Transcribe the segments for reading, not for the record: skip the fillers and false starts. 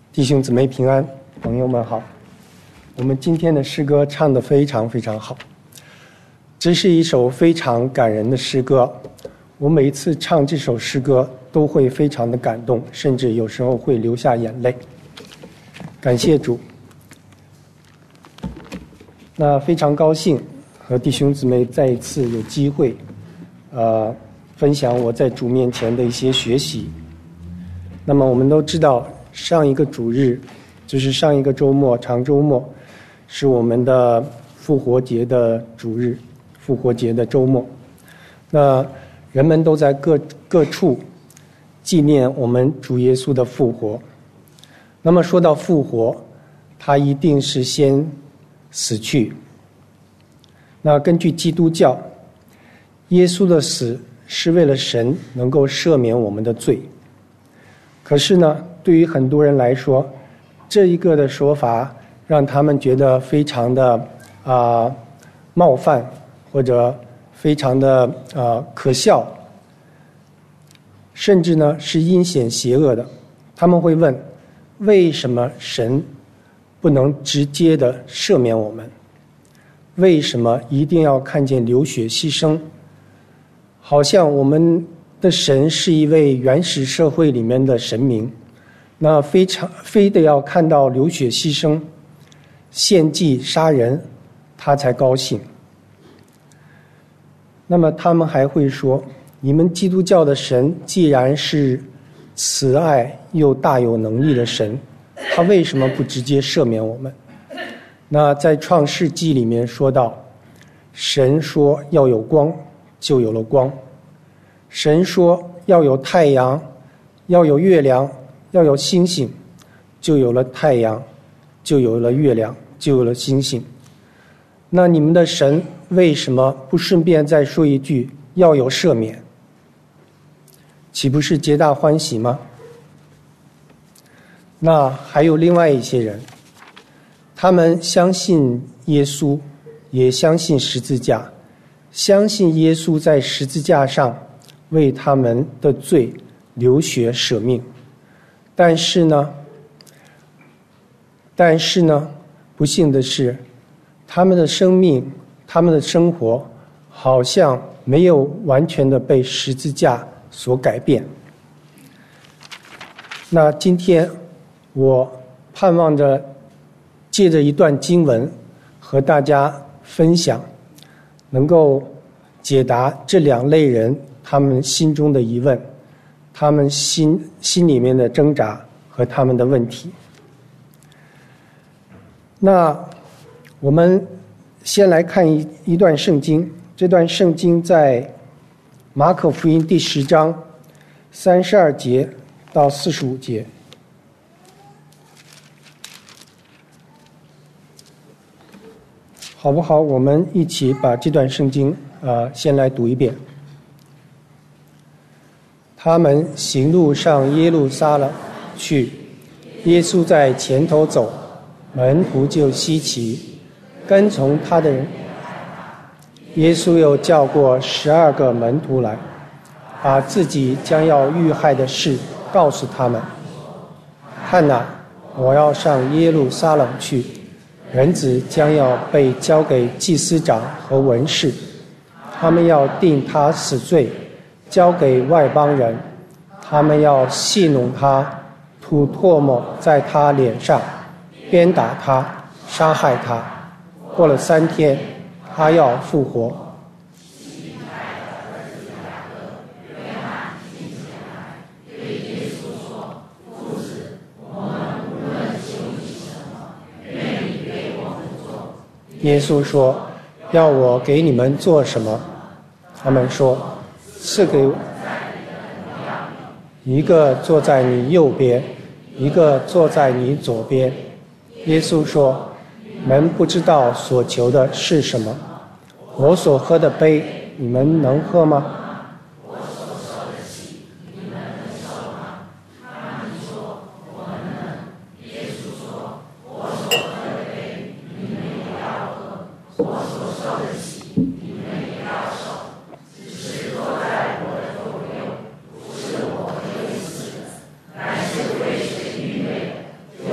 弟兄姊妹平安，朋友们好。我们今天的诗歌唱得非常非常好，这是一首非常感人的诗歌。我每一次唱这首诗歌都会非常的感动，甚至有时候会流下眼泪。感谢主。那非常高兴和弟兄姊妹再一次有机会分享我在主面前的一些学习。那么我们都知道，上一个主日就是上一个周末，长周末是我们的复活节的主日，复活节的周末。那人们都在各处纪念我们主耶稣的复活。那么说到复活，他一定是先死去。那根据基督教，耶稣的死是为了神能够赦免我们的罪。可是呢，对于很多人来说，这一个的说法让他们觉得非常的冒犯，或者非常的可笑，甚至呢是阴险邪恶的。他们会问，为什么神不能直接的赦免我们？为什么一定要看见流血牺牲？好像我们的神是一位原始社会里面的神明，那非得要看到流血牺牲、献祭杀人，他才高兴。那么他们还会说，你们基督教的神既然是慈爱又大有能力的神，他为什么不直接赦免我们？那在创世纪里面说到，神说要有光，就有了光。神说要有太阳，要有月亮，要有星星，就有了太阳，就有了月亮，就有了星星。那你们的神为什么不顺便再说一句要有赦免？岂不是皆大欢喜吗？那还有另外一些人，他们相信耶稣，也相信十字架，相信耶稣在十字架上为他们的罪流血舍命。但是呢，不幸的是，他们的生命，他们的生活好像没有完全的被十字架所改变。那今天我盼望着借着一段经文和大家分享，能够解答这两类人他们心中的疑问，他们心里面的挣扎和他们的问题。那我们先来看一段圣经，这段圣经在马可福音第10章32节到45节。好不好？我们一起把这段圣经先来读一遍。他们行路上耶路撒冷去，耶稣在前头走，门徒就稀奇，跟从他的人。耶稣又叫过12个门徒来，把自己将要遇害的事告诉他们。看哪，我要上耶路撒冷去，人子将要被交给祭司长和文士，他们要定他死罪，交给外邦人，他们要戏弄他，吐唾沫在他脸上，鞭打他，杀害他。过了3天，他要复活。耶稣说，要我给你们做什么？他们说，赐给我一个坐在你右边，一个坐在你左边。耶稣说，你们不知道所求的是什么。我所喝的杯，你们能喝吗？我所受的洗，你们能受吗？他们说，我们能。耶稣说，我所喝的杯，你们也要喝；我所受的洗，你们也要受。只是坐在我的左右，不是我可以死的，乃是为谁预备的，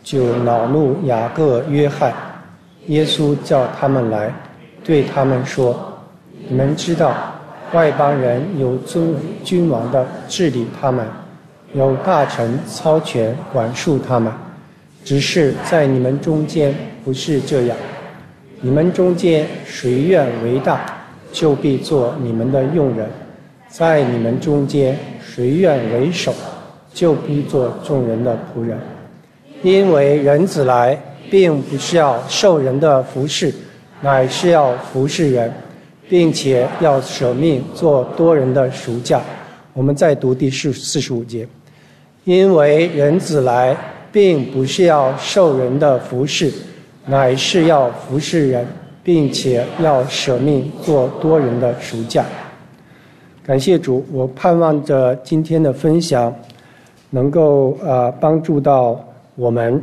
就恼怒雅各、约翰。耶稣叫他们来，对他们说：你们知道，外邦人有君王的治理他们，有大臣操权管束他们，只是在你们中间不是这样。你们中间谁愿为大，就必做你们的用人；在你们中间谁愿为首，就必做众人的仆人。因为人子来，并不是要受人的服侍，乃是要服侍人，并且要舍命做多人的赎价。我们再读第45节。因为人子来，并不是要受人的服侍，乃是要服侍人，并且要舍命做多人的赎价。感谢主，我盼望着今天的分享能够帮助到我们，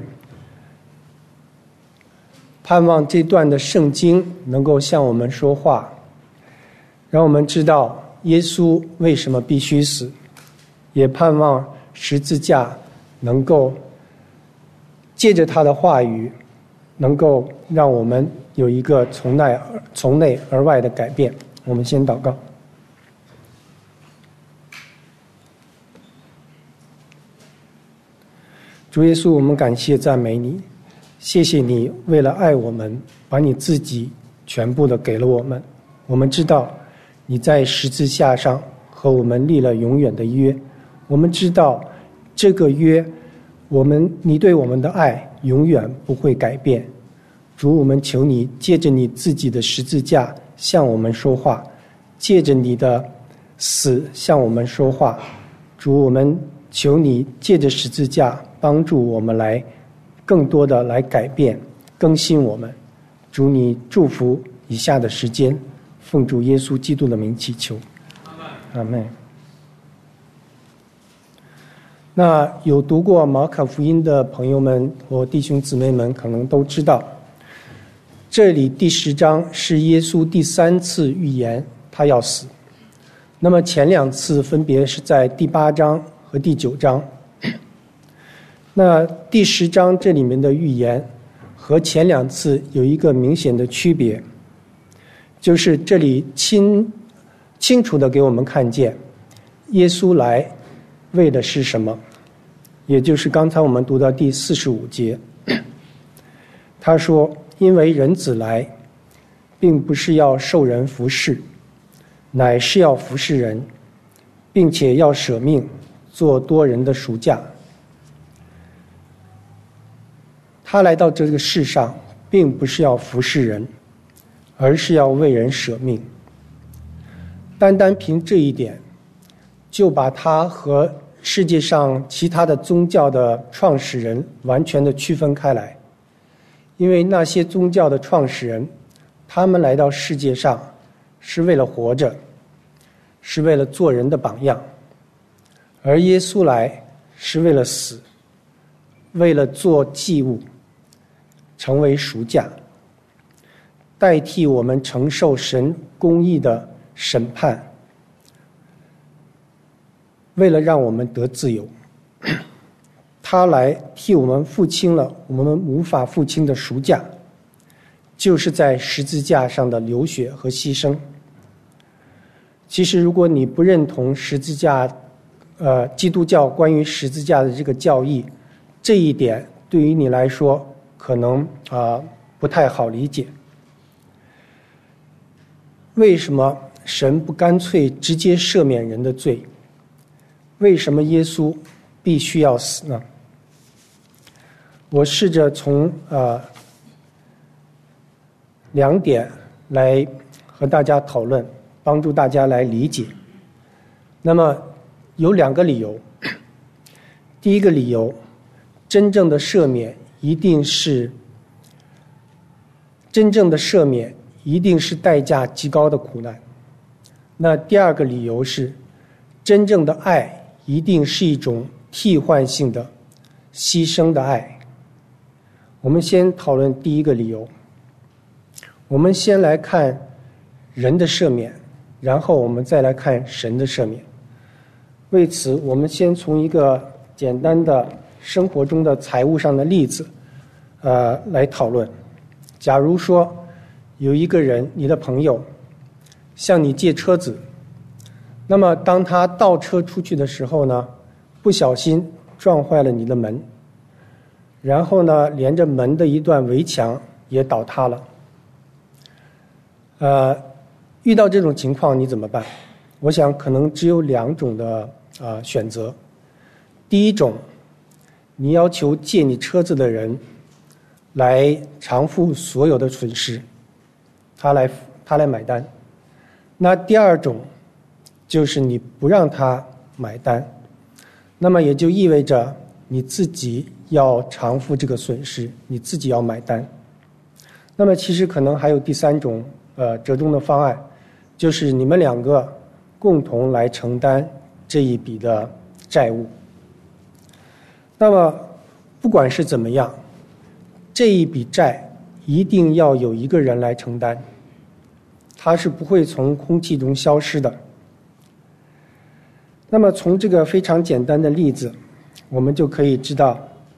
盼望这段的圣经能够向我们说话，让我们知道耶稣为什么必须死，也盼望十字架能够借着他的话语，能够让我们有一个从内而外的改变。我们先祷告。主耶稣，我们感谢赞美你，谢谢你为了爱我们，把你自己全部的给了我们。我们知道你在十字架上和我们立了永远的约，我们知道这个约，你对我们的爱永远不会改变。主，我们求你借着你自己的十字架向我们说话，借着你的死向我们说话。主，我们求你借着十字架帮助我们来更多的来改变更新我们。主，你祝福以下的时间，奉主耶稣基督的名祈求，阿们。那有读过马可福音的朋友们或弟兄姊妹们可能都知道，这里第10章是耶稣第3次预言他要死，那么前2次分别是在第8章和第9章。那第10章这里面的预言和前2次有一个明显的区别，就是这里清楚地给我们看见耶稣来为的是什么，也就是刚才我们读到第45节，他说：因为人子来，并不是要受人服侍，乃是要服侍人，并且要舍命做多人的赎价。他来到这个世上，并不是要服侍人，而是要为人舍命。单单凭这一点，就把他和世界上其他的宗教的创始人完全的区分开来。因为那些宗教的创始人，他们来到世界上是为了活着，是为了做人的榜样，而耶稣来是为了死，为了做祭物，成为赎价，代替我们承受神公义的审判，为了让我们得自由。他来替我们付清了我们无法付清的赎价，就是在十字架上的流血和牺牲。其实如果你不认同十字架基督教关于十字架的这个教义，这一点对于你来说可能不太好理解。为什么神不干脆直接赦免人的罪？为什么耶稣必须要死呢？我试着从2点来和大家讨论，帮助大家来理解。那么有2个理由。第一个理由，真正的赦免一定是代价极高的苦难。那第2个理由是，真正的爱一定是一种替换性的牺牲的爱。我们先讨论第一个理由。我们先来看人的赦免，然后我们再来看神的赦免。为此，我们先从一个简单的生活中的财务上的例子，来讨论。假如说有一个人，你的朋友向你借车子，那么当他倒车出去的时候呢，不小心撞坏了你的门，然后呢，连着门的一段围墙也倒塌了。遇到这种情况你怎么办？我想可能只有2种的选择。第一种，你要求借你车子的人来偿付所有的损失，他来买单。那第二种就是你不让他买单，那么也就意味着你自己要偿付这个损失，你自己要买单。那么其实可能还有第3种折中的方案，就是你们2个共同来承担这一笔的债务。那么不管是怎么样，这一笔债一定要有一个人来承担，它是不会从空气中消失的。那么从这个非常简单的例子，我们就可以知道，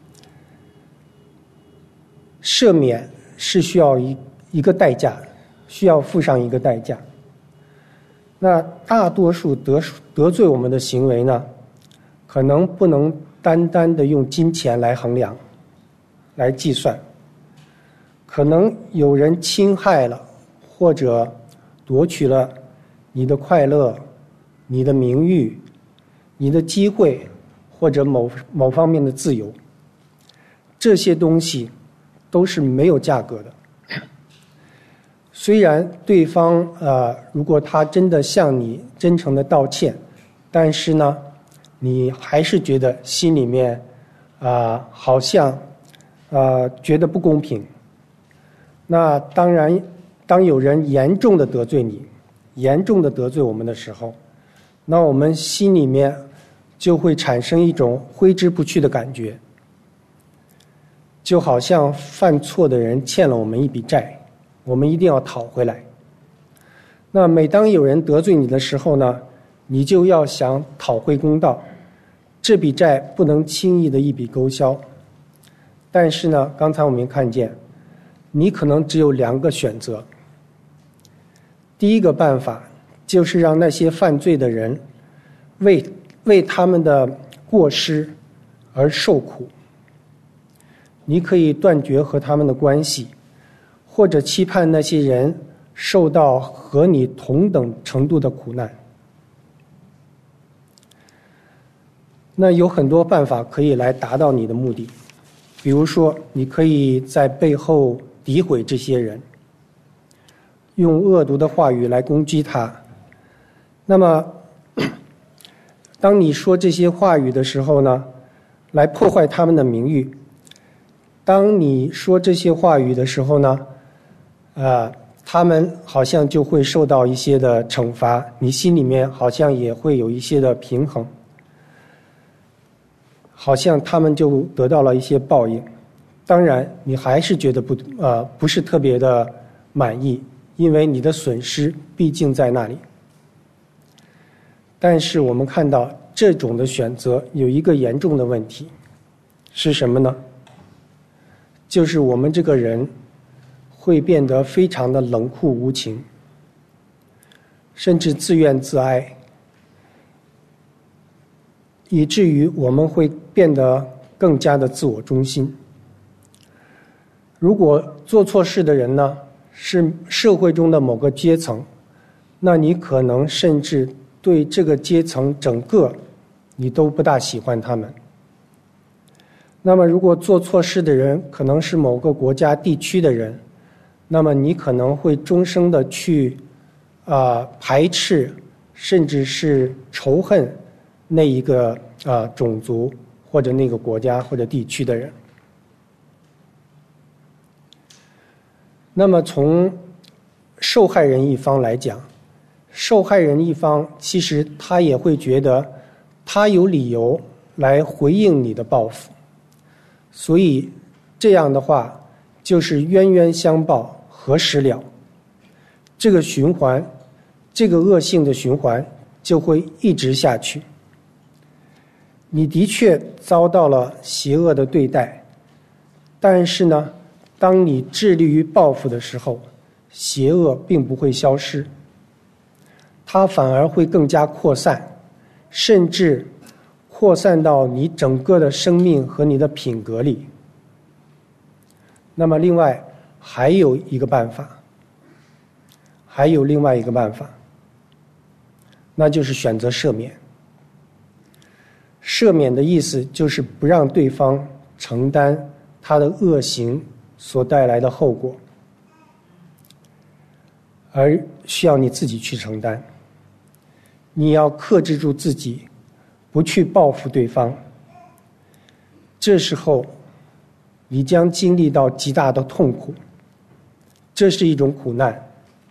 赦免是需要一个代价，需要付上一个代价。那大多数得罪我们的行为呢，可能不能单单的用金钱来衡量、来计算。可能有人侵害了或者夺取了你的快乐、你的名誉、你的机会或者某方面的自由，这些东西都是没有价格的。虽然对方如果他真的向你真诚的道歉，但是呢，你还是觉得心里面好像觉得不公平。那当然，当有人严重的得罪你，严重的得罪我们的时候，那我们心里面就会产生一种挥之不去的感觉，就好像犯错的人欠了我们一笔债，我们一定要讨回来。那每当有人得罪你的时候呢，你就要想讨回公道，这笔债不能轻易的一笔勾销。但是呢，刚才我们看见，你可能只有2个选择。第一个办法就是让那些犯罪的人为他们的过失而受苦。你可以断绝和他们的关系，或者期盼那些人受到和你同等程度的苦难。那有很多办法可以来达到你的目的，比如说，你可以在背后诋毁这些人，用恶毒的话语来攻击他。那么，当你说这些话语的时候呢，来破坏他们的名誉。当你说这些话语的时候呢，他们好像就会受到一些的惩罚，你心里面好像也会有一些的平衡，好像他们就得到了一些报应。当然，你还是觉得不是特别的满意，因为你的损失毕竟在那里。但是我们看到这种的选择有一个严重的问题，是什么呢？就是我们这个人会变得非常的冷酷无情，甚至自怨自哀，以至于我们会变得更加的自我中心。如果做错事的人呢，是社会中的某个阶层，那你可能甚至对这个阶层整个你都不大喜欢他们。那么如果做错事的人可能是某个国家地区的人，那么你可能会终生的去排斥甚至是仇恨那一个种族或者那个国家或者地区的人。那么从受害人一方来讲，受害人一方其实他也会觉得他有理由来回应你的报复，所以这样的话就是冤冤相报何时了，这个循环，这个恶性的循环就会一直下去。 你的确遭到了邪恶的对待，但是呢，当你致力于报复的时候，邪恶并不会消失，它反而会更加扩散，甚至扩散到你整个的生命和你的品格里。那么另外还有另外一个办法，那就是选择赦免。赦免的意思就是不让对方承担他的恶行所带来的后果，而需要你自己去承担。你要克制住自己，不去报复对方。这时候你将经历到极大的痛苦，这是一种苦难，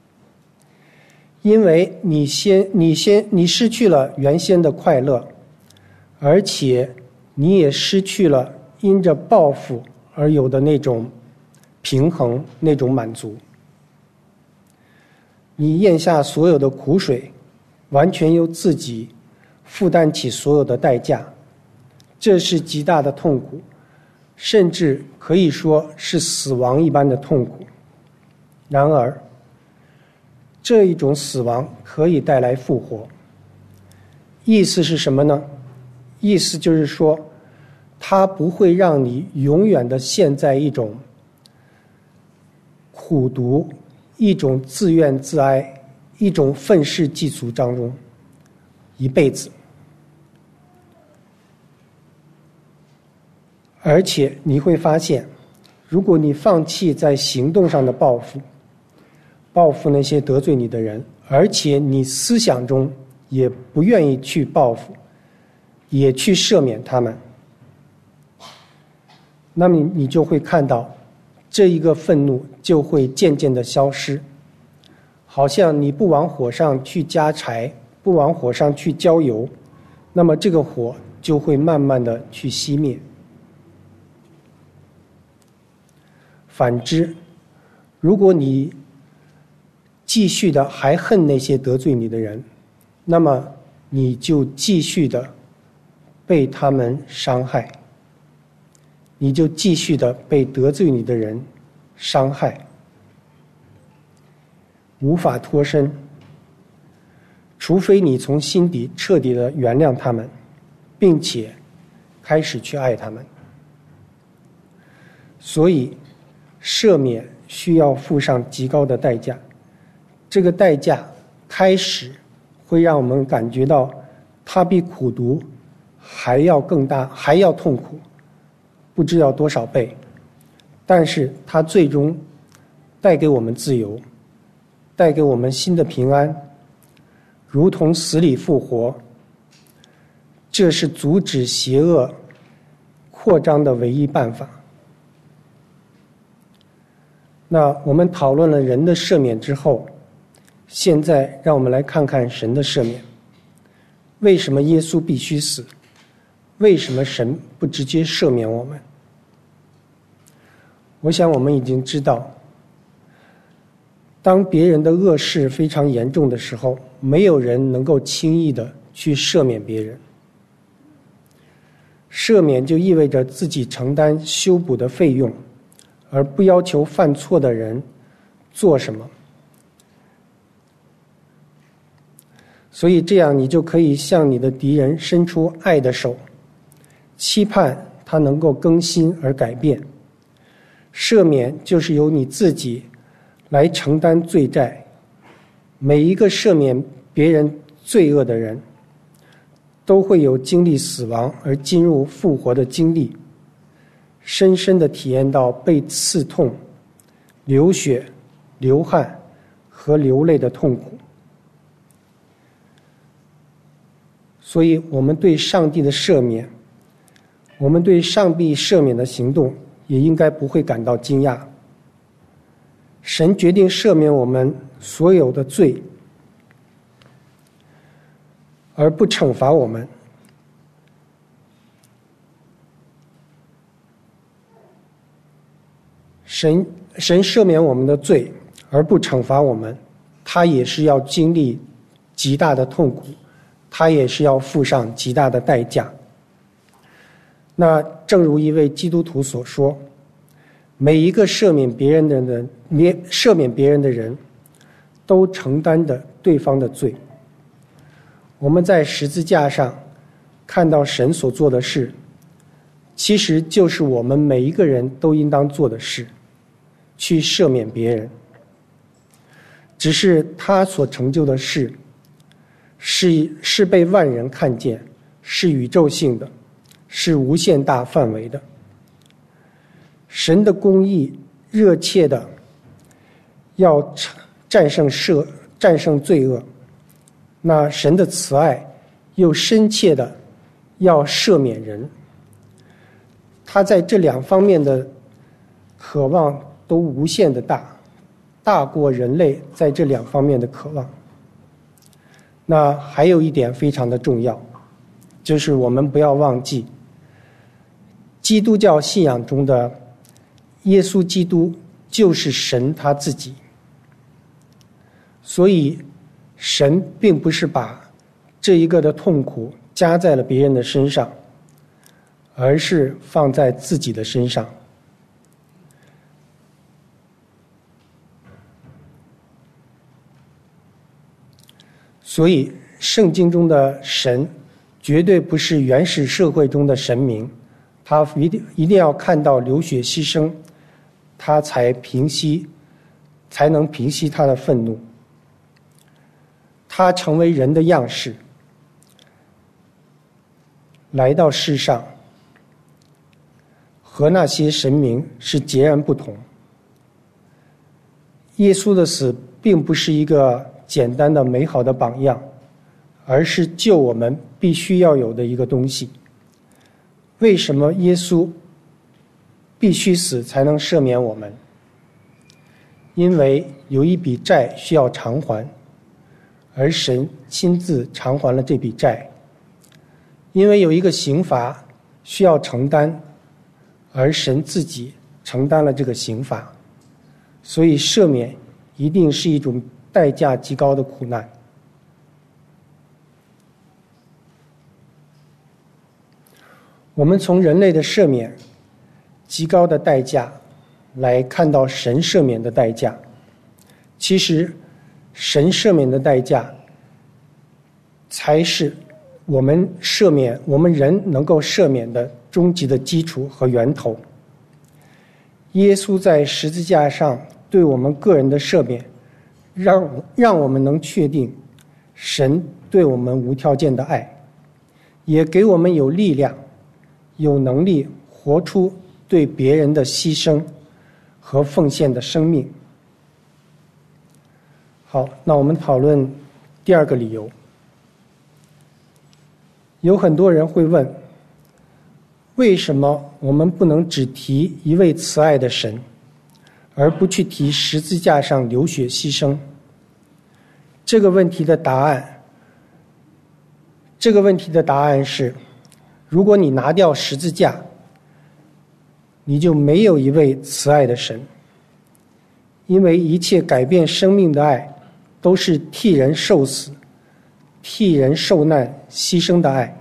因为你失去了原先的快乐，而且你也失去了因着报复而有的那种平衡，那种满足。你咽下所有的苦水，完全由自己负担起所有的代价，这是极大的痛苦，甚至可以说是死亡一般的痛苦。然而这一种死亡可以带来复活。意思是什么呢？意思就是说，它不会让你永远的陷在一种苦毒、一种自怨自哀、一种愤世嫉俗当中一辈子。而且你会发现，如果你放弃在行动上的报复那些得罪你的人，而且你思想中也不愿意去报复，也去赦免他们，那么你就会看到这一个愤怒就会渐渐的消失，好像你不往火上去加柴，不往火上去浇油，那么这个火就会慢慢的去熄灭。反之，如果你继续的还恨那些得罪你的人，那么你就继续的被他们伤害，你就继续的被得罪你的人伤害，无法脱身，除非你从心底彻底的原谅他们，并且开始去爱他们。所以赦免需要付上极高的代价，这个代价开始会让我们感觉到它比苦毒还要更大，还要痛苦，不知道多少倍，但是它最终带给我们自由，带给我们新的平安，如同死里复活。这是阻止邪恶扩张的唯一办法。那我们讨论了人的赦免之后，现在让我们来看看神的赦免。为什么耶稣必须死？为什么神不直接赦免我们？我想我们已经知道，当别人的恶事非常严重的时候，没有人能够轻易的去赦免别人。赦免就意味着自己承担修补的费用，而不要求犯错的人做什么。所以这样你就可以向你的敌人伸出爱的手，期盼他能够更新而改变。赦免就是由你自己来承担罪债。每一个赦免别人罪恶的人，都会有经历死亡而进入复活的经历，深深地体验到被刺痛、流血、流汗和流泪的痛苦。所以我们对上帝的赦免，我们对上帝赦免的行动也应该不会感到惊讶。神决定赦免我们所有的罪，而不惩罚我们。神赦免我们的罪而不惩罚我们，他也是要经历极大的痛苦，他也是要付上极大的代价。 那正如一位基督徒所说，每一个赦免别人的人都承担着对方的罪。我们在十字架上看到神所做的事，其实就是我们每一个人都应当做的事，去赦免别人。只是他所成就的事是被万人看见，是宇宙性的，是无限大范围的。神的公义热切的要战胜罪恶，那神的慈爱又深切的要赦免人。他在这两方面的渴望都无限的大过人类在这两方面的渴望。那还有一点非常的重要，就是我们不要忘记，基督教信仰中的耶稣基督就是神他自己。所以神并不是把这一个的痛苦加在了别人的身上，而是放在自己的身上。所以圣经中的神绝对不是原始社会中的神明，他一定要看到流血牺牲，他才能平息他的愤怒。他成为人的样式，来到世上，和那些神明是截然不同。耶稣的死并不是一个简单的美好的榜样，而是救我们必须要有的一个东西。为什么耶稣必须死才能赦免我们？因为有一笔债需要偿还，而神亲自偿还了这笔债。因为有一个刑罚需要承担，而神自己承担了这个刑罚，所以赦免一定是一种代价极高的苦难。我们从人类的赦免极高的代价来看到神赦免的代价，其实神赦免的代价才是我们人能够赦免的终极的基础和源头。耶稣在十字架上对我们个人的赦免，让我们能确定神对我们无条件的爱，也给我们有力量有能力活出对别人的牺牲和奉献的生命。好，那我们讨论第二个理由。有很多人会问，为什么我们不能只提一位慈爱的神，而不去提十字架上流血牺牲？这个问题的答案是，如果你拿掉十字架，你就没有一位慈爱的神。因为一切改变生命的爱都是替人受死、替人受难、牺牲的爱。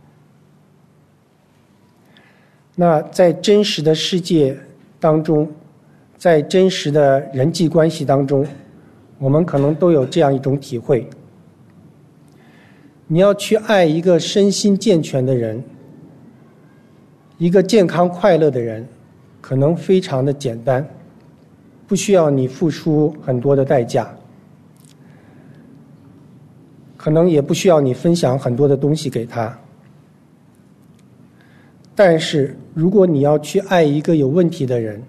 那在真实的世界当中，在真实的人际关系当中，我们可能都有这样一种体会：你要去爱一个身心健全的人，一个健康快乐的人，可能非常的简单，不需要你付出很多的代价，可能也不需要你分享很多的东西给他。但是如果你要去爱一个有问题的人，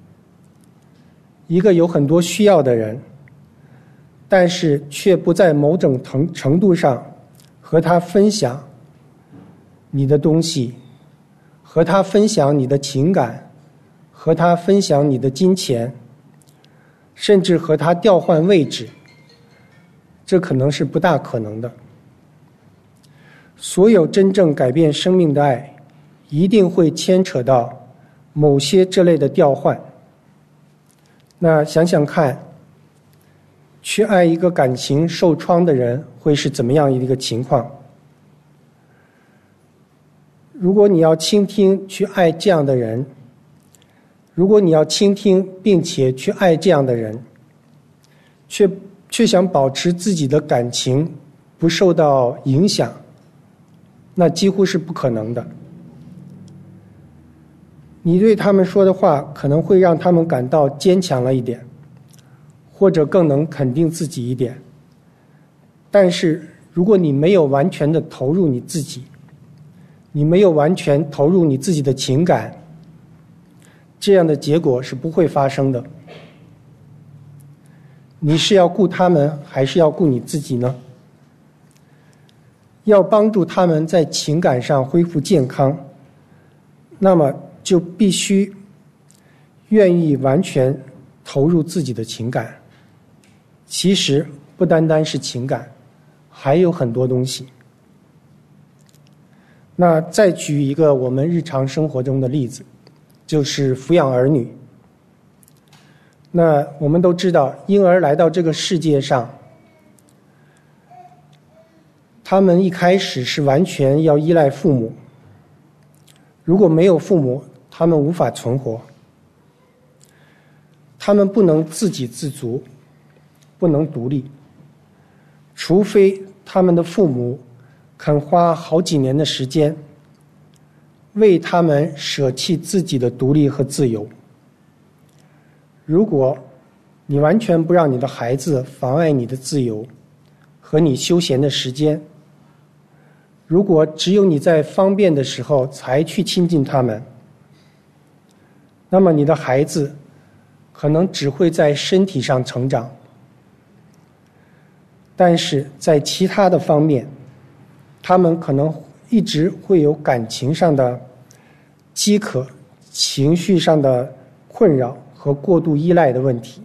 一个有很多需要的人，但是却不在某种程度上和他分享你的东西，和他分享你的情感，和他分享你的金钱，甚至和他调换位置，这可能是不大可能的。所有真正改变生命的爱，一定会牵扯到某些这类的调换。那想想看，去爱一个感情受创的人会是怎么样一个情况？ 如果你要倾听去爱这样的人，如果你要倾听并且去爱这样的人，却想保持自己的感情不受到影响，那几乎是不可能的。你对他们说的话可能会让他们感到坚强了一点，或者更能肯定自己一点，但是如果你没有完全的投入你自己，你没有完全投入你自己的情感，这样的结果是不会发生的。你是要顾他们，还是要顾你自己呢？要帮助他们在情感上恢复健康，那么就必须愿意完全投入自己的情感。其实不单单是情感，还有很多东西。那再举一个我们日常生活中的例子，就是抚养儿女。那我们都知道，婴儿来到这个世界上，他们一开始是完全要依赖父母，如果没有父母，他们无法存活，他们不能自给自足，不能独立，除非他们的父母肯花好几年的时间为他们舍弃自己的独立和自由。如果你完全不让你的孩子妨碍你的自由和你休闲的时间，如果只有你在方便的时候才去亲近他们，那么你的孩子可能只会在身体上成长，但是在其他的方面，他们可能一直会有感情上的饥渴、情绪上的困扰和过度依赖的问题。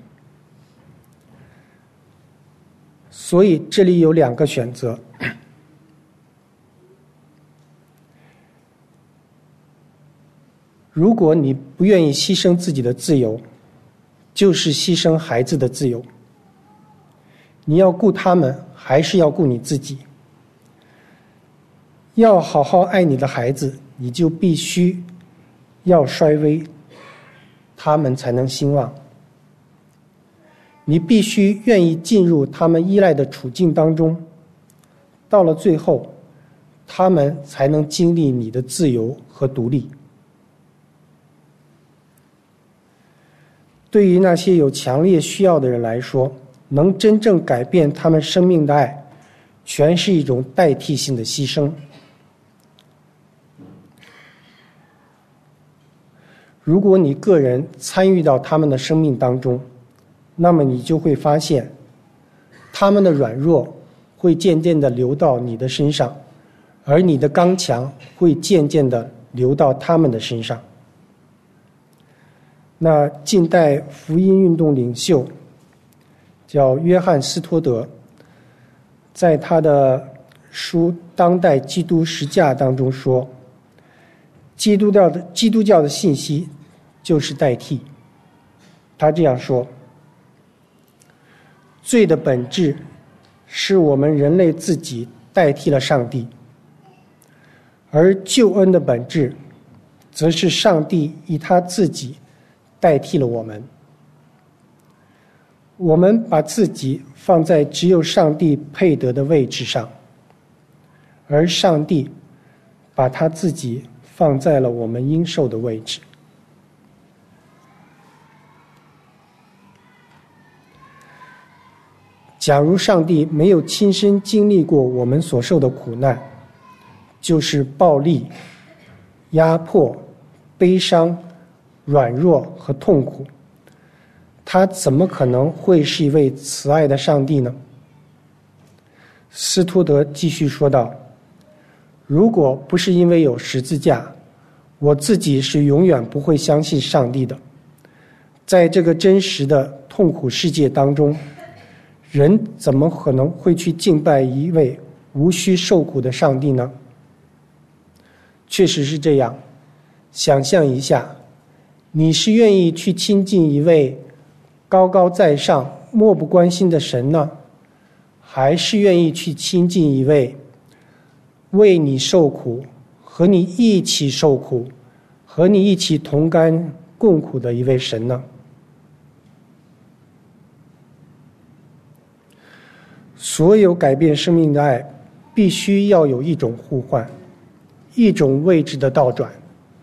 所以这里有两个选择。如果你不愿意牺牲自己的自由，就是牺牲孩子的自由。你要顾他们，还是要顾你自己？要好好爱你的孩子，你就必须要衰微，他们才能兴旺。你必须愿意进入他们依赖的处境当中，到了最后，他们才能经历你的自由和独立。对于那些有强烈需要的人来说，能真正改变他们生命的爱，全是一种代替性的牺牲。如果你个人参与到他们的生命当中，那么你就会发现，他们的软弱会渐渐地流到你的身上，而你的刚强会渐渐地流到他们的身上。那近代福音运动领袖叫约翰斯托德，在他的书《当代基督实价》当中说，基督教的信息就是代替。他这样说，罪的本质是我们人类自己代替了上帝，而救恩的本质则是上帝以他自己代替了我们。我们把自己放在只有上帝配得的位置上，而上帝把他自己放在了我们应受的位置。假如上帝没有亲身经历过我们所受的苦难，就是暴力、压迫、悲伤、软弱和痛苦，他怎么可能会是一位慈爱的上帝呢？斯托德继续说道，如果不是因为有十字架，我自己是永远不会相信上帝的。在这个真实的痛苦世界当中，人怎么可能会去敬拜一位无需受苦的上帝呢？确实是这样。想象一下，你是愿意去亲近一位高高在上、漠不关心的神呢，还是愿意去亲近一位为你受苦和你一起受苦，和你一起同甘共苦的一位神呢？所有改变生命的爱，必须要有一种互换，一种位置的倒转。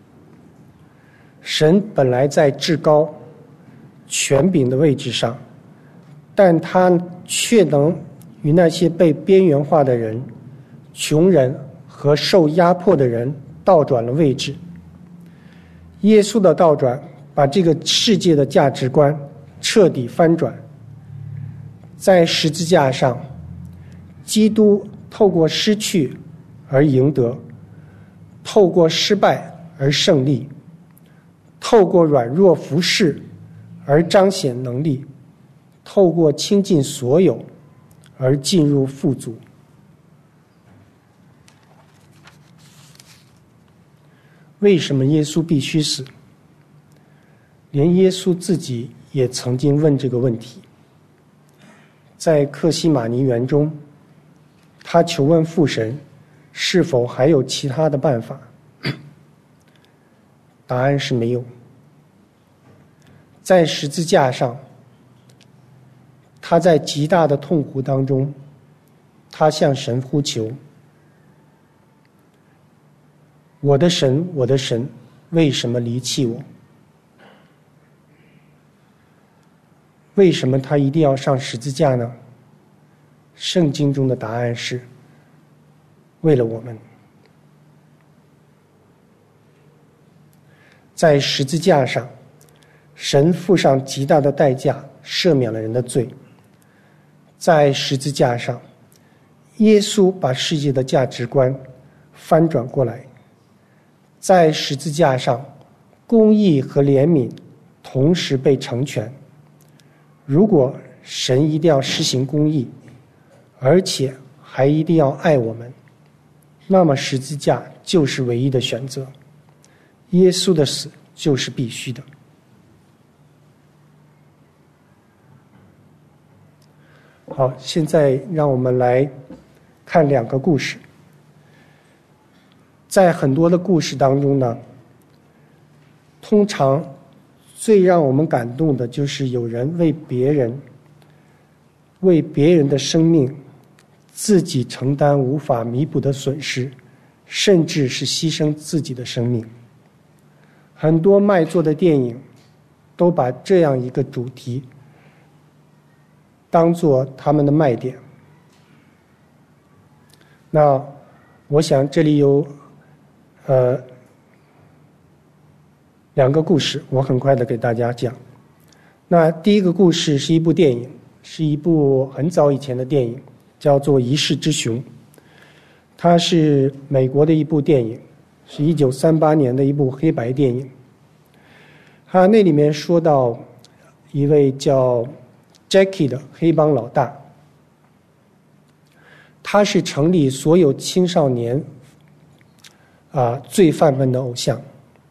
神本来在至高权柄的位置上，但他却能与那些被边缘化的人、穷人和受压迫的人倒转了位置。耶稣的倒转把这个世界的价值观彻底翻转。在十字架上，基督透过失去而赢得，透过失败而胜利，透过软弱服侍而彰显能力，透过倾尽所有而进入富足。为什么耶稣必须死？连耶稣自己也曾经问这个问题。在客西马尼园中，他求问父神是否还有其他的办法。答案是没有。在十字架上，他在极大的痛苦当中，他向神呼求：我的神，我的神，为什么离弃我？为什么他一定要上十字架呢？圣经中的答案是：为了我们。在十字架上，神付上极大的代价，赦免了人的罪。在十字架上，耶稣把世界的价值观翻转过来。在十字架上，公义和怜悯同时被成全。如果神一定要施行公义，而且还一定要爱我们，那么十字架就是唯一的选择，耶稣的死就是必须的。好，现在让我们来看两个故事。在很多的故事当中呢，通常最让我们感动的就是有人为别人的生命自己承担无法弥补的损失，甚至是牺牲自己的生命。很多卖座的电影都把这样一个主题当作他们的卖点。那我想这里有两个故事，我很快的给大家讲。那第一个故事是一部电影，是一部很早以前的电影，叫做《一世之雄》。它是美国的一部电影，是1938年的一部黑白电影。它那里面说到一位叫 Jackie 的黑帮老大，他是城里所有青少年罪犯们的偶像。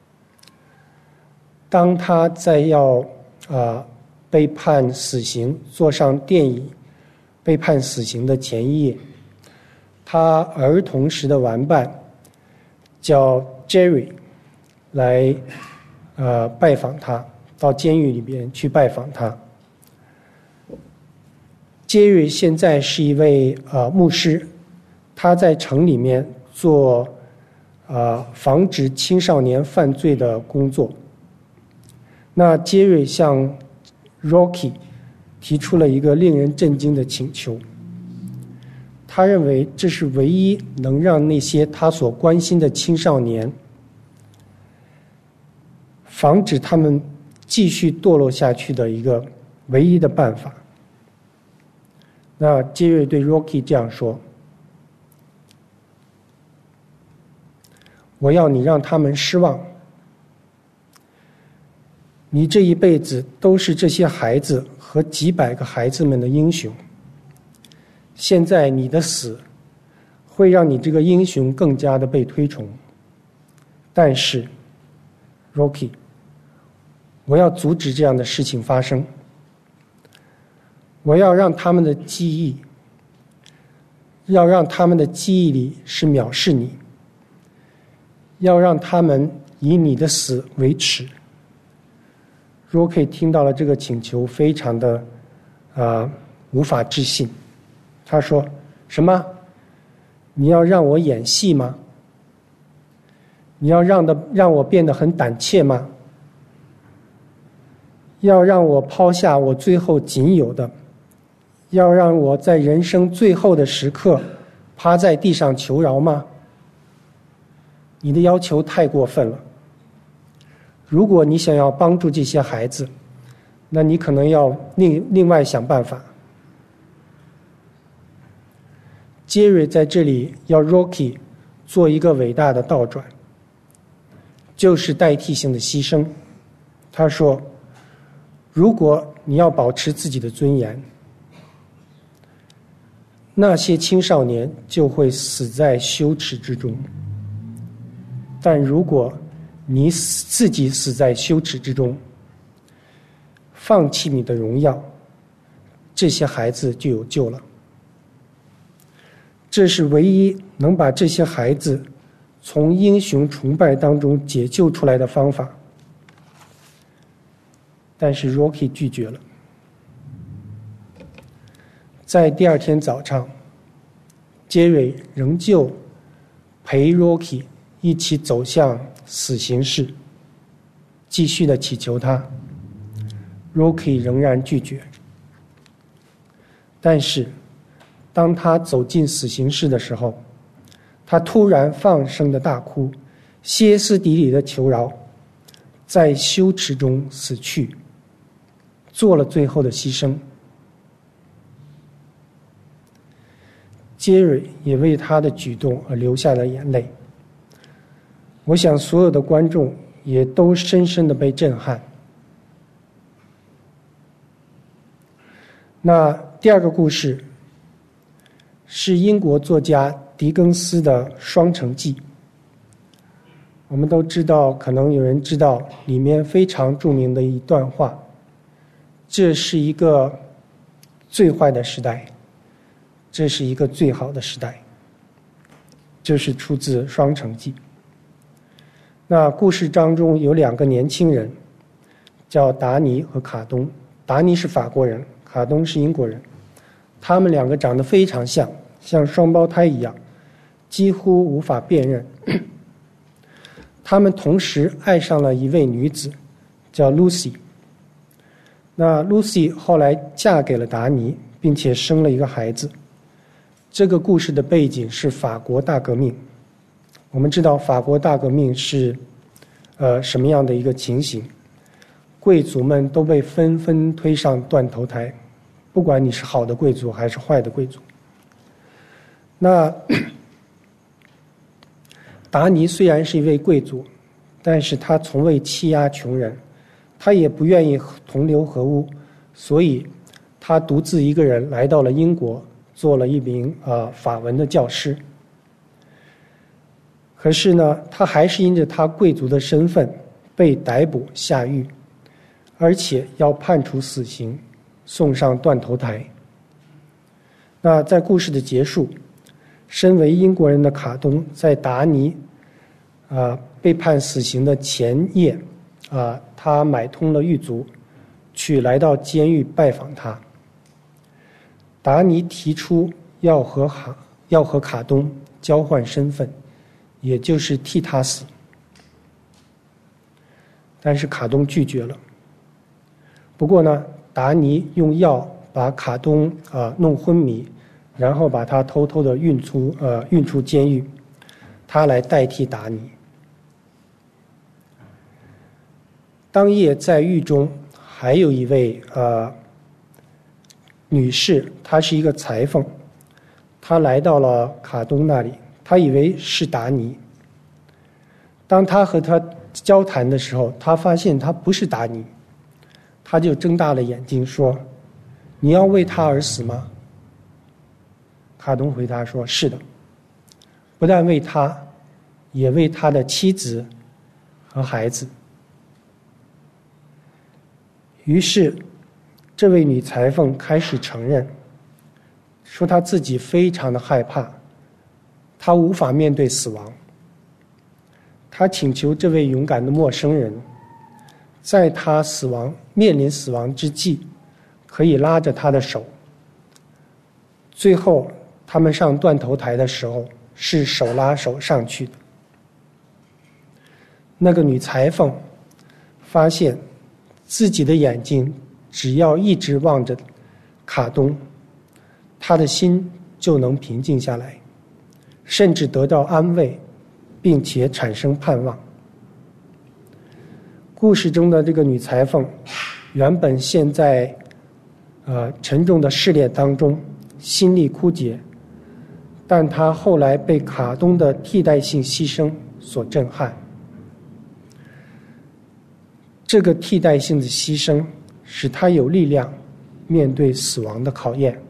当他在要被判死刑，坐上电椅被判死刑的前一夜，他儿童时的玩伴叫 Jerry 来拜访他，到监狱里边去拜访他。Jerry 现在是一位牧师，他在城里面做防止青少年犯罪的工作。那杰瑞向 Rocky 提出了一个令人震惊的请求，他认为这是唯一能让那些他所关心的青少年防止他们继续堕落下去的一个唯一的办法。那杰瑞对 Rocky 这样说：我要你让他们失望，你这一辈子都是这些孩子和几百个孩子们的英雄。现在你的死会让你这个英雄更加的被推崇，但是 Rocky， 我要阻止这样的事情发生。我要让他们的记忆里是藐视你， 要让他们以你的死为耻。Rocky 听到了这个请求，非常的无法置信。他说：什么？你要让我演戏吗？你要让我变得很胆怯吗？要让我抛下我最后仅有的，要让我在人生最后的时刻趴在地上求饶吗？你的要求太过分了。如果你想要帮助这些孩子，那你可能要另外想办法。杰瑞在这里要 Rocky 做一个伟大的倒转，就是代替性的牺牲。他说，如果你要保持自己的尊严，那些青少年就会死在羞耻之中。但如果你自己死在羞耻之中，放弃你的荣耀，这些孩子就有救了。这是唯一能把这些孩子从英雄崇拜当中解救出来的方法。但是 Rocky 拒绝了。在第二天早上，杰瑞仍旧陪 Rocky 一起走向死刑室，继续的祈求他。Rocky 仍然拒绝。但是当他走进死刑室的时候，他突然放声的大哭，歇斯底里的求饶，在羞耻中死去，做了最后的牺牲。杰瑞也为他的举动而流下了眼泪。我想所有的观众也都深深的被震撼。那第二个故事是英国作家狄更斯的《双城记》。我们都知道，可能有人知道里面非常著名的一段话：这是一个最坏的时代，这是一个最好的时代。这是出自《双城记》。那故事当中有两个年轻人，叫达尼和卡东。达尼是法国人，卡东是英国人。他们两个长得非常像双胞胎一样，几乎无法辨认。他们同时爱上了一位女子，叫 Lucy。那 Lucy 后来嫁给了达尼，并且生了一个孩子。这个故事的背景是法国大革命。我们知道法国大革命是什么样的一个情形？贵族们都被纷纷推上断头台，不管你是好的贵族还是坏的贵族。那达尼虽然是一位贵族，但是他从未欺压穷人，他也不愿意同流合污，所以他独自一个人来到了英国，做了一名法文的教师。可是呢，他还是因着他贵族的身份被逮捕下狱，而且要判处死刑，送上断头台。那在故事的结束，身为英国人的卡东在达尼被判死刑的前夜他买通了狱卒，来到监狱拜访他。达尼提出要和卡东交换身份，也就是替他死，但是卡东拒绝了。不过呢，达尼用药把卡东弄昏迷，然后把他偷偷的运出监狱，他来代替达尼。当夜在狱中还有一位女士，她是一个裁缝，她来到了卡东那里，她以为是达尼。当她和他交谈的时候，她发现他不是达尼，她就睁大了眼睛说：“你要为他而死吗？”卡东回答说：“是的，不但为他，也为他的妻子和孩子。”于是这位女裁缝开始承认，说她自己非常的害怕，她无法面对死亡。 他请求这位勇敢的陌生人，在他面临死亡之际，可以拉着他的手。最后他们上断头台的时候，是手拉手上去的。那个女裁缝发现自己的眼睛只要一直望着卡东，她的心就能平静下来，甚至得到安慰，并且产生盼望。故事中的这个女裁缝原本陷在沉重的试炼当中，心力枯竭，但她后来被卡东的替代性牺牲所震撼。这个替代性的牺牲使她有力量面对死亡的考验。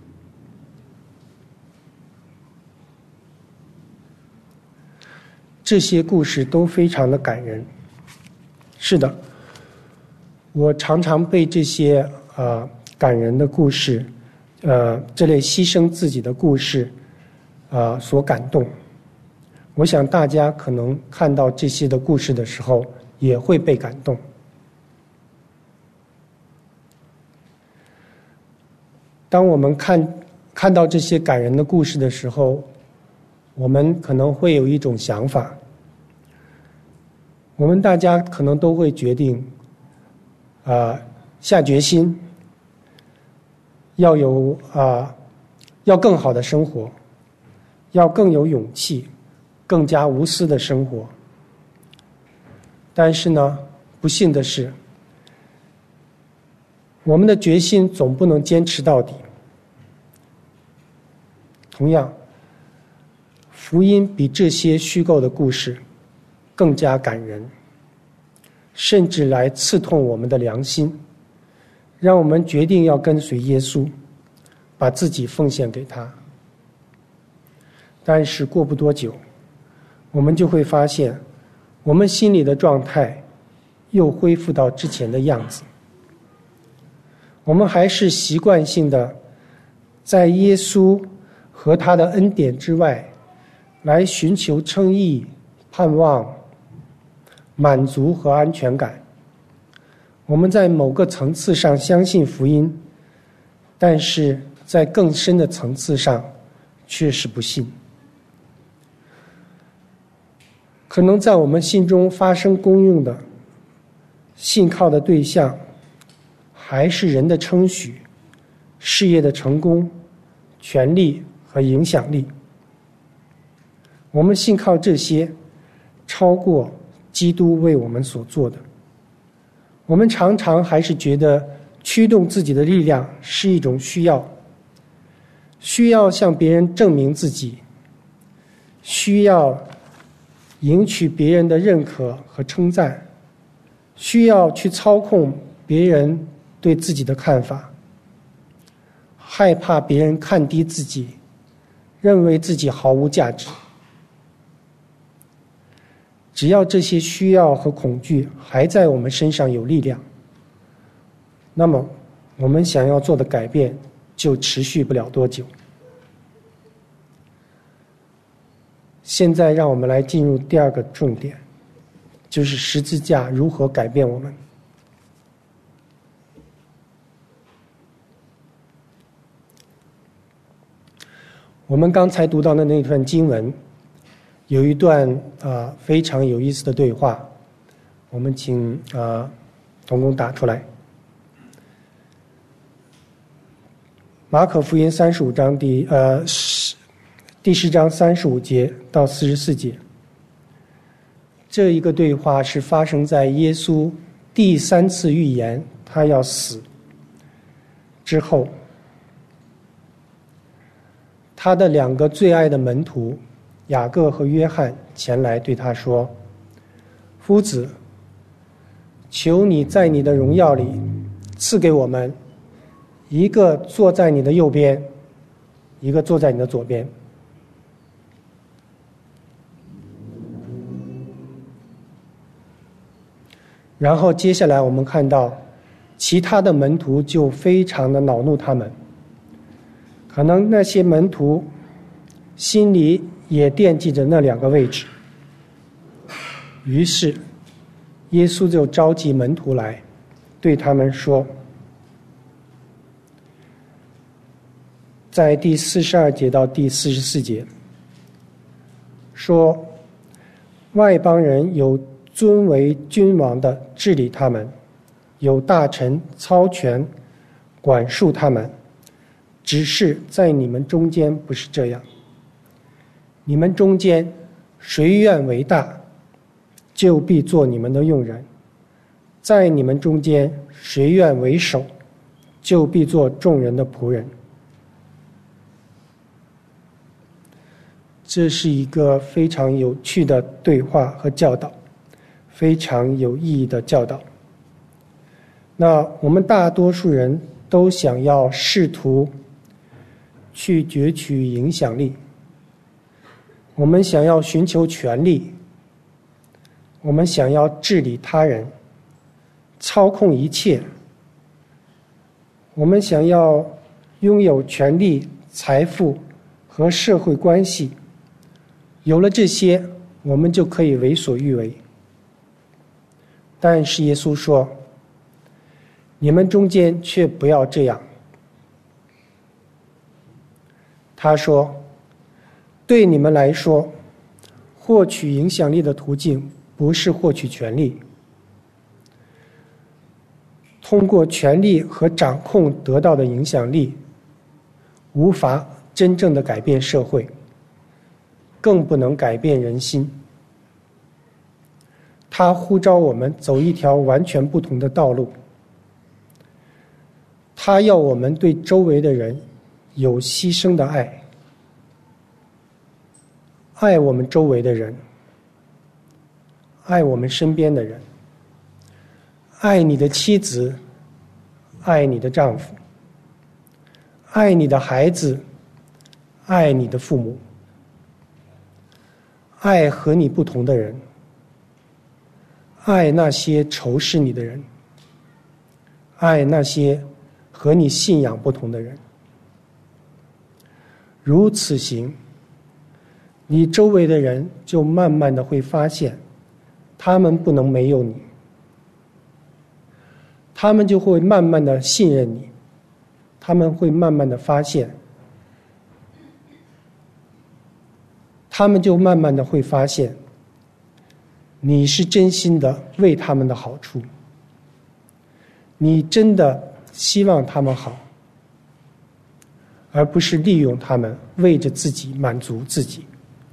这些故事都非常的感人。是的，我常常被这些感人的故事，这类牺牲自己的故事所感动。我想大家可能看到这些的故事的时候也会被感动。当我们看到这些感人的故事的时候，我们可能会有一种想法，我们大家可能都会决定下决心要更好的生活，要更有勇气，更加无私的生活。但是呢，不幸的是，我们的决心总不能坚持到底。同样，福音比这些虚构的故事更加感人，甚至来刺痛我们的良心，让我们决定要跟随耶稣，把自己奉献给他。但是过不多久，我们就会发现，我们心里的状态又恢复到之前的样子。我们还是习惯性的在耶稣和他的恩典之外来寻求称义、盼望、满足和安全感。我们在某个层次上相信福音，但是在更深的层次上却是不信。可能在我们心中发生功用的信靠的对象还是人的称许、事业的成功、权力和影响力。我们信靠这些超过基督为我们所做的。我们常常还是觉得驱动自己的力量是一种需要向别人证明自己，需要赢取别人的认可和称赞，需要去操控别人对自己的看法，害怕别人看低自己，认为自己毫无价值。只要这些需要和恐惧还在我们身上有力量，那么我们想要做的改变就持续不了多久。现在让我们来进入第二个重点，就是十字架如何改变我们。我们刚才读到的那段经文有一段非常有意思的对话，我们请童工打出来。马可福音35章第10章35节到44节，这一个对话是发生在耶稣第3次预言他要死之后。他的2个最爱的门徒雅各和约翰前来对他说：夫子，求你在你的荣耀里赐给我们一个坐在你的右边，一个坐在你的左边。然后接下来我们看到其他的门徒就非常的恼怒他们，可能那些门徒心里也惦记着那2个位置。 于是耶稣就召集门徒来，对他们说，在第42节到第44节说，外邦人有尊为君王的治理他们，有大臣操权管束他们，只是在你们中间不是这样。你们中间谁愿为大，就必做你们的用人；在你们中间谁愿为首，就必做众人的仆人。这是一个非常有趣的对话和教导，非常有意义的教导。那我们大多数人都想要试图去攫取影响力，我们想要寻求权力，我们想要治理他人，操控一切，我们想要拥有权力、财富和社会关系。有了这些，我们就可以为所欲为。但是耶稣说，你们中间却不要这样。他说，对你们来说，获取影响力的途径不是获取权力。通过权力和掌控得到的影响力，无法真正的改变社会，更不能改变人心。他呼召我们走一条完全不同的道路。他要我们对周围的人有牺牲的爱，爱我们周围的人，爱我们身边的人，爱你的妻子，爱你的丈夫，爱你的孩子，爱你的父母，爱和你不同的人，爱那些仇视你的人，爱那些和你信仰不同的人。如此行，你周围的人就慢慢的会发现，他们不能没有你，他们就会慢慢的信任你，他们会慢慢的发现，他们就慢慢的会发现，你是真心的为他们的好处，你真的希望他们好，而不是利用他们为着自己满足自己。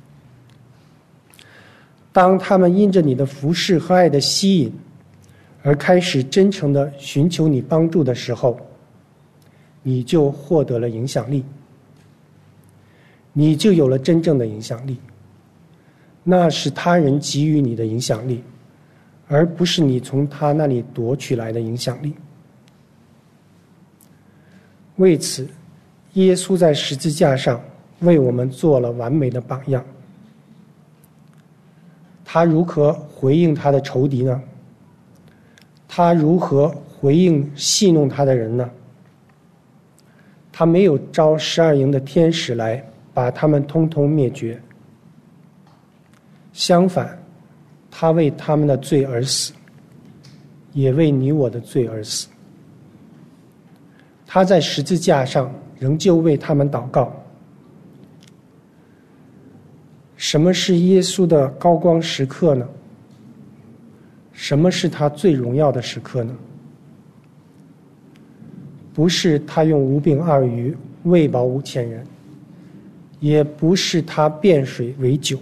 当他们因着你的服事和爱的吸引，而开始真诚地寻求你帮助的时候，你就获得了影响力，你就有了真正的影响力。那是他人给予你的影响力，而不是你从他那里夺取来的影响力。为此，耶稣在十字架上为我们做了完美的榜样。他如何回应他的仇敌呢？他如何回应戏弄他的人呢？他没有招12营的天使来把他们通通灭绝，相反，他为他们的罪而死，也为你我的罪而死。他在十字架上仍旧为他们祷告。什么是耶稣的高光时刻呢？什么是他最荣耀的时刻呢？不是他用5饼2鱼喂饱5000人，也不是他变水为酒，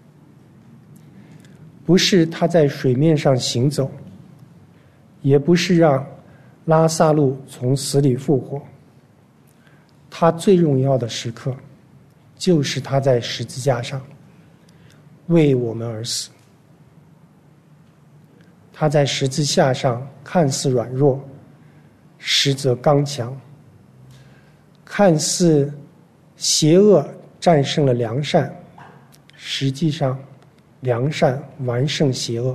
不是他在水面上行走，也不是让拉撒路从死里复活。他最荣耀的时刻，就是他在十字架上为我们而死。他在十字架上看似软弱，实则刚强；看似邪恶战胜了良善，实际上良善完胜邪恶。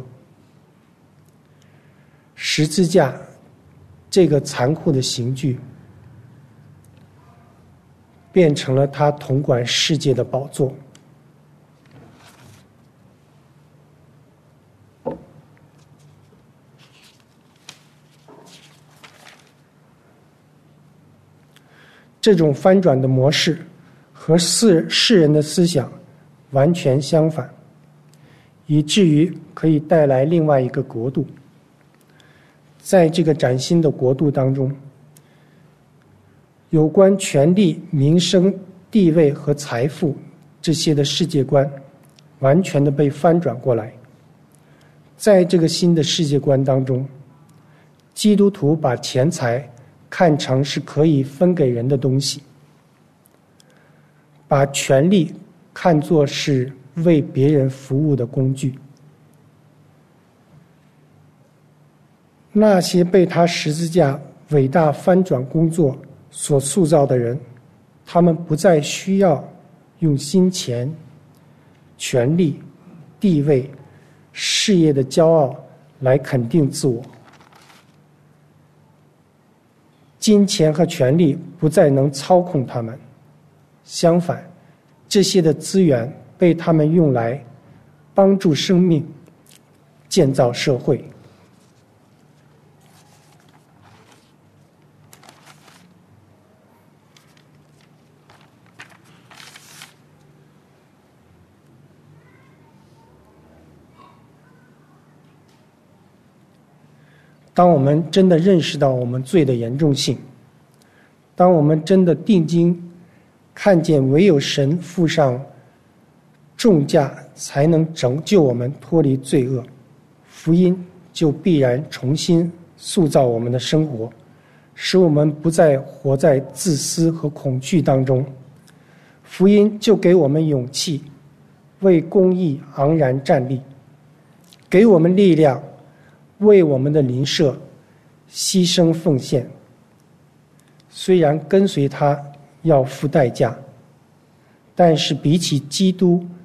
十字架这个残酷的刑具，变成了他统管世界的宝座。 这种翻转的模式和世人的思想完全相反，以至于可以带来另外一个国度。在这个崭新的国度当中，有关权力、名声、地位和财富这些的世界观完全的被翻转过来。在这个新的世界观当中，基督徒把钱财看成是可以分给人的东西，把权力看作是为别人服务的工具。那些被他十字架伟大翻转工作所塑造的人，他们不再需要用金钱、权力、地位、事业的骄傲来肯定自我。金钱和权力不再能操控他们，相反，这些的资源被他们用来帮助生命、建造社会。当我们真的认识到我们罪的严重性，当我们真的定睛看见唯有神付上重价才能拯救我们脱离罪恶，福音就必然重新塑造我们的生活，使我们不再活在自私和恐惧当中。福音就给我们勇气，为公义昂然站立，给我们力量，为我们的邻舍牺牲奉献。虽然跟随他要付代价，但是比起基督